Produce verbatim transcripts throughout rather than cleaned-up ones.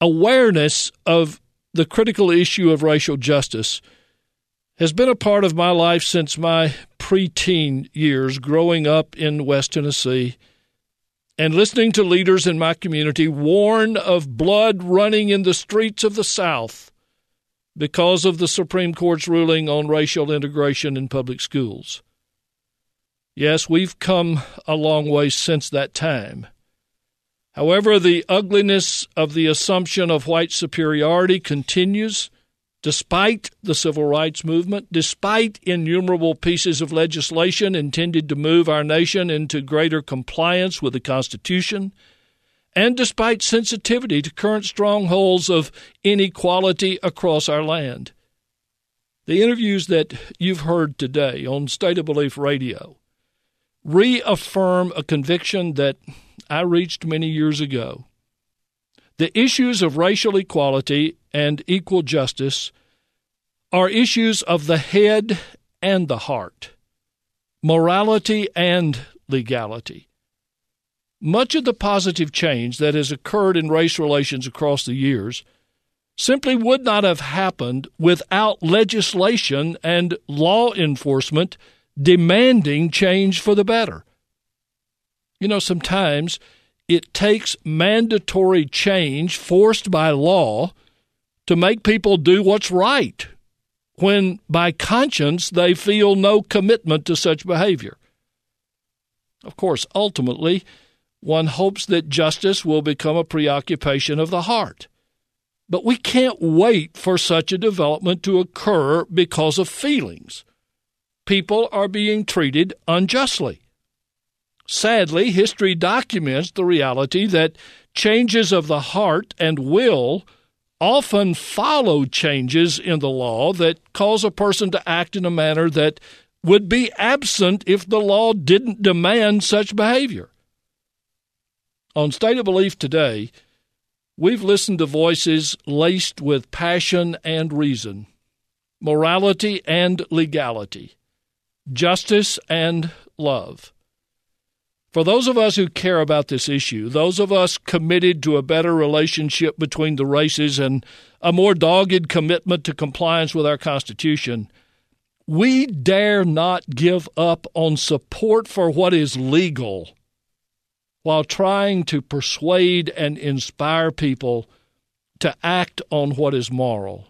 awareness of the critical issue of racial justice has been a part of my life since my preteen years, growing up in West Tennessee and listening to leaders in my community warn of blood running in the streets of the South because of the Supreme Court's ruling on racial integration in public schools. Yes, we've come a long way since that time. However, the ugliness of the assumption of white superiority continues despite the civil rights movement, despite innumerable pieces of legislation intended to move our nation into greater compliance with the Constitution, and despite sensitivity to current strongholds of inequality across our land. The interviews that you've heard today on State of Belief Radio reaffirm a conviction that I reached many years ago. The issues of racial equality and equal justice are issues of the head and the heart, morality and legality. Much of the positive change that has occurred in race relations across the years simply would not have happened without legislation and law enforcement demanding change for the better. You know, sometimes it takes mandatory change forced by law to make people do what's right, when by conscience they feel no commitment to such behavior. Of course, ultimately, one hopes that justice will become a preoccupation of the heart. But we can't wait for such a development to occur because of feelings. People are being treated unjustly. Sadly, history documents the reality that changes of the heart and will often follow changes in the law that cause a person to act in a manner that would be absent if the law didn't demand such behavior. On State of Belief today, we've listened to voices laced with passion and reason, morality and legality, justice and love. For those of us who care about this issue, those of us committed to a better relationship between the races and a more dogged commitment to compliance with our Constitution, we dare not give up on support for what is legal while trying to persuade and inspire people to act on what is moral.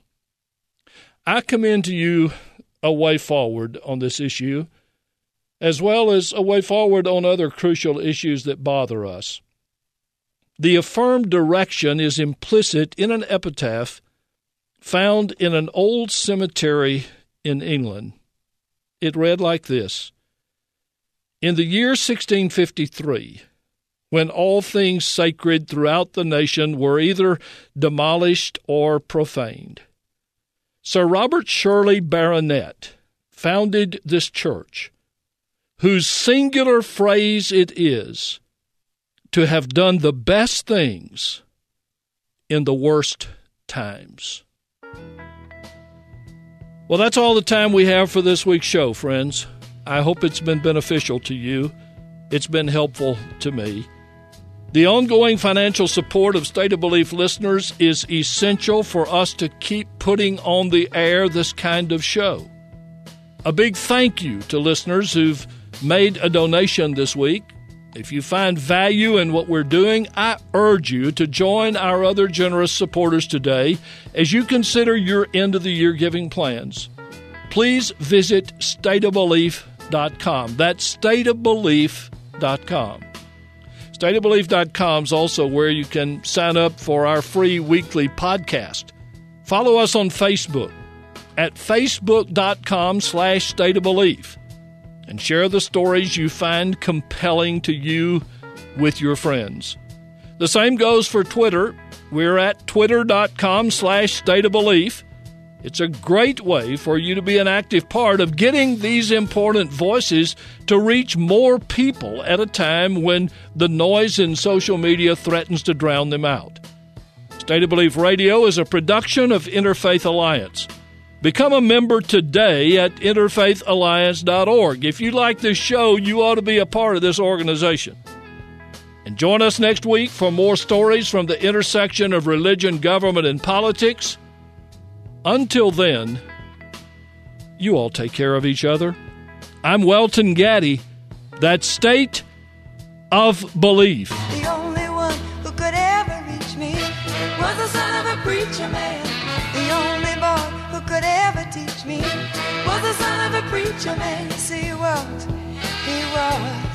I commend to you a way forward on this issue, as well as a way forward on other crucial issues that bother us. The affirmed direction is implicit in an epitaph found in an old cemetery in England. It read like this: "In the year sixteen fifty-three, when all things sacred throughout the nation were either demolished or profaned, Sir Robert Shirley, Baronet, founded this church, whose singular phrase it is to have done the best things in the worst times." Well, that's all the time we have for this week's show, friends. I hope it's been beneficial to you. It's been helpful to me. The ongoing financial support of State of Belief listeners is essential for us to keep putting on the air this kind of show. A big thank you to listeners who've made a donation this week. If you find value in what we're doing, I urge you to join our other generous supporters today as you consider your end-of-the-year giving plans. Please visit state of belief dot com. That's state of belief dot com. state of belief dot com is also where you can sign up for our free weekly podcast. Follow us on Facebook at facebook.com slash state of belief. And share the stories you find compelling to you with your friends. The same goes for Twitter. We're at twitter.com slash state of belief. It's a great way for you to be an active part of getting these important voices to reach more people at a time when the noise in social media threatens to drown them out. State of Belief Radio is a production of Interfaith Alliance. Become a member today at interfaith alliance dot org. If you like this show, you ought to be a part of this organization. And join us next week for more stories from the intersection of religion, government, and politics. Until then, you all take care of each other. I'm Welton Gaddy. That's State of Belief. The only one who could ever reach me was the son of a preacher man. The only boy who could ever teach me was the son of a preacher man. Yes, he was, he was.